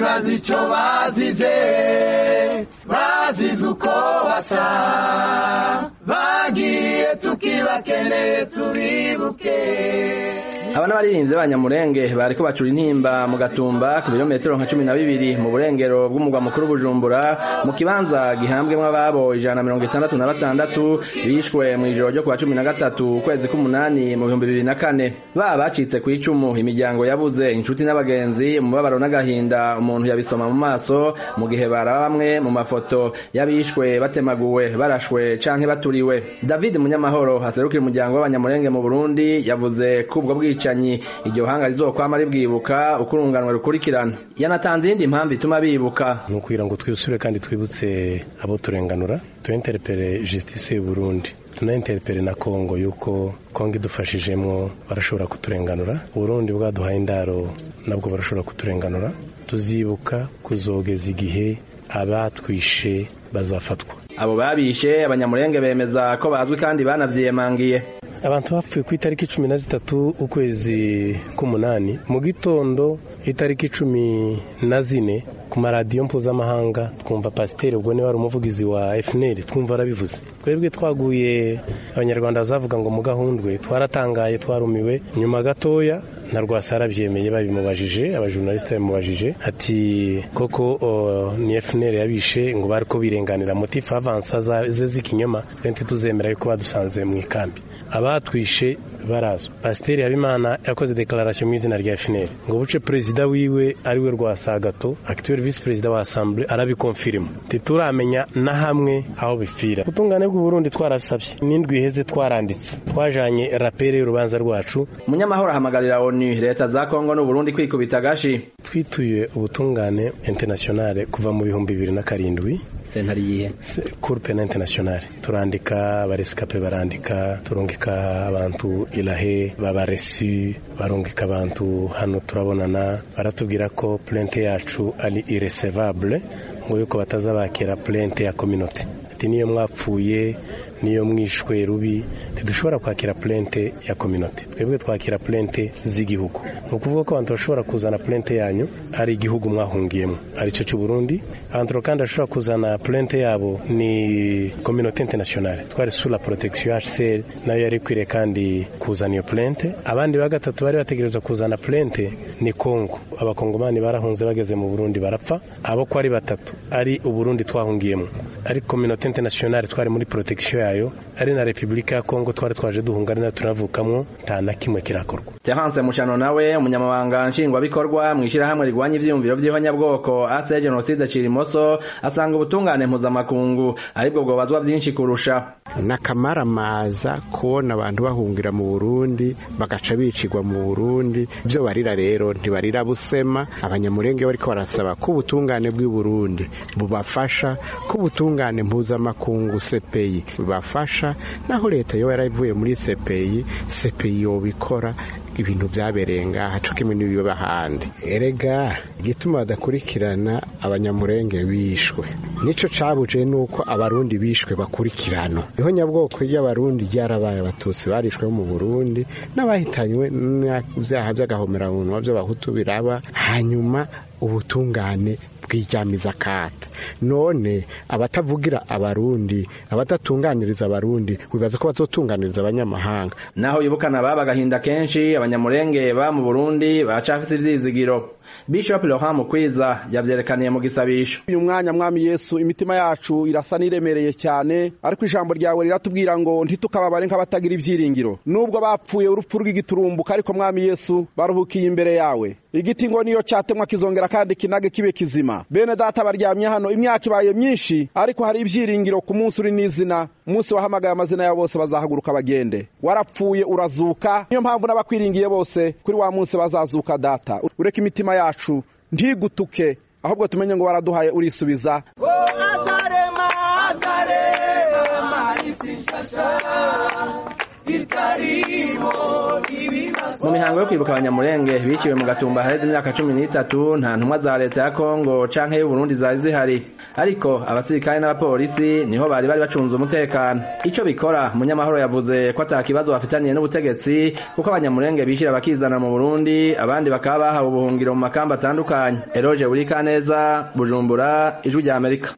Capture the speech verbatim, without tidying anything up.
twibaza ico bazize bazize uko basa bagiye tukibakeneye tubibuke. Abana baririnze b'Abanyamulenge bariko bacura intimba mu Gatumba ku birometero nka cumi na bibiri mu burengero bw'umugwa mukuru Bujumbura mu kibanza gihambwemwo ababo ijana na mirongo itandatu na batandatu bishwe mu ijoro ryo kuwa cumi na gatatu ukwezi k'umunani mu bihumbi bibiri na kane. Baba bacitse ku icumu, imiryango yabuze, inshuti n'abagenzi, umubabaro n'agahinda umuntu yabisoma mu maso mu gihe baraba bamwe mu mafoto y'abishwe batemaguwe, barashwe canke baturiwe. David Munyamahoro haserukira umuryango w'Abanyamulenge mu Burundi yavuze ko ubwo bwicanyi iryo hanga rizokwama ribwibuka ukurunganwe rukurikirana. Yanatanze indi mpamvu ituma bibuka no kugira ngo twisure kandi twibutse abo turenganura, tuinterpele justice y'u Burundi, tunainterpele na Kongo yuko Kongo idufashijemo barashobora kuturenganura, Burundi bwaduhaye indaro nabwo barashobora kuturenganura. Tuzibuka kuzogeza igihe abatwishe bazafatwa. Abo babishe Abanyamulenge bemeza ko bazwi kandi banavyiyemangiye. Abantu bapfuye ku itariki cumi na zitatu ukwezi k'umunani mu gitondo itariki cumi na zine ku maradiyo mpuzamahanga twumva pasiteri ubwo ne wari umuvugizi wa F N L twumva arabivuze. Twebwe twaguye Abanyarwanda bazavuga ngo mu Gahundwe twaratangaye twarumiwe. Nyuma gatoya na Rwasara byemeye babimubajije, abajournaliste babimubajije ati koko uh, ni F N L yabishe ngo bariko birenganira motif avance ze z'ikinyoma twente tuzemera yuko badusanze mu ikambi. Abatwishe barazwa. Pasiteri Habimana yakoze declaration mu izina rya F N L ngo buce president wiwe ari we Rwasagato, actuel vice president wa assemblée arabikonfirma. Tituramenya na hamwe aho bifira. Utungane bw'u Burundi twarasabye n'indwi heze twaranditse. Twajanye rapere y'urubanza rwacu. Munyamahoro ahamagarira O N U leta za Kongo n'u Burundi kwikubita gashi. Twituye ubutungane internationale kuva mu bihumbi bibiri na karindwi. Sentari yihe? Cour pénale internationale. Turandika abarescape barandika, turongeka abantu ilahe babaresu, barongeka abantu hano turabonana, baratubwira ko plainte yacu ari irrecevable ngo yuko batazabakira plainte ya communauté. Ati niyo mwapfuye niyo mwishwe rubi tidushobora kwakira plainte ya communauté, twebwe twakira plainte z'igihugu. Nukuvuga ko abantu bashobora kuzana plainte yanyu ari igihugu mwahungiyemo ari cyo cy'u Burundi, abantu kandi bashobora kuzana plainte yabo ni communauté internationale. Twari sous la protection H C R nayo yari kwire kandi kuzana iyo plainte. Abandi ba gatatu bari bategerezwa kuzana plainte ni Kongo. Abakongomani barahunze bageze mu Burundi barapfa, abo ko ari batatu ari u Burundi twahungiyemo, ari communauté internationale twari muri protection yayo, ari na Republika ya Kongo twari twaje duhungana na tunavukamwo nta na kimwe kirakorwa. Terence Mushano nawe umunyamabanga nshingwa bikorwa mwishira hamwe rigwanya ivyumviro vy'ihonyabwoko ase genocide Cirimoso asanga ubutungane mpuzamakungu aribwo bwobazwa byinshi kurusha. Nakamaramaza kubona abantu bahungira mu Burundi bagaca bicirwa mu Burundi, byo barira rero ntibarira busema. Abanyamulenge bariko barasaba ko ubutungane bw'i Burundi bubafasha, ko ubutungane mpuzamakungu C P I bubafasha, naho leta yo yaravuye muri C P I, C P I yo bikora ibintu byaberenga hacuke ibintu biba handi. Erega igituma badakurikirana Abanyamulenge bishwe nico cabuje nuko Abarundi bishwe bakurikirano. Iho nyabwoko y'Abarundi ryarabaye, Abatutsi barishwe mu Burundi n'abahitanywe n'ivyaha by'agahomera buntu by'Abahutu biraba, hanyuma ubutungane bwijamiza kata. None abatavugira Abarundi, abatatunganiriza Abarundi wibaza ko bazotunganiriza abanyamahanga. Naho yibukana baba gahinda kenshi Abanyamulenge ba mu Burundi bacafise ivyizigiro. Bishop Laurent Mukwiza yavyerekaniye mu gisabisho. Uyu mwanya Mwami Yesu imitima yacu irasa niremereye cyane, ariko ijambo ryawe riratubwira ngo ntitukababare nk'abatagira ibyiringiro. Nubwo bapfuye urupfu rw'igiturumbuka, ariko Mwami Yesu baruhukiye imbere yawe. Igiti ngo niyo cyatemwa kizongera kandi kinage kibe kizima. Bene data baryamye hano imyaka ibaye myinshi, ariko hari ibyiringiro ku munsi uri n'izina, umunsi wahamagaye amazina ya bose bazahaguruka bagende. Warapfuye urazuka, niyo mpamvu n'abakwiringiye bose kuri wa munsi bazazuka. Data ureka imitima yacu ntigutuke, ahubwo tumenye ngo waraduhaye urisubiza. Oh azarema azarema isishasha itarimo ibibazo. Mu mihango yo kwibuka abanyamurenge biciwe mu Gatumba hareze imyaka cumi n'itatu nta ntumwa za leta ya Kongo canke y'u Burundi zari zihari, ariko abasirikare n'abapolisi niho bari bari bacunze umutekano. Ico bikora Munyamahoro yavuze ko ata kibazo bafitaniye n'ubutegetsi kuko abanyamurenge bishira bakizana mu Burundi, abandi bakaba bahawe ubuhungiro mu makamba atandukanye. Eroge Burikaneza, Bujumbura, Ijwi rya Amerika.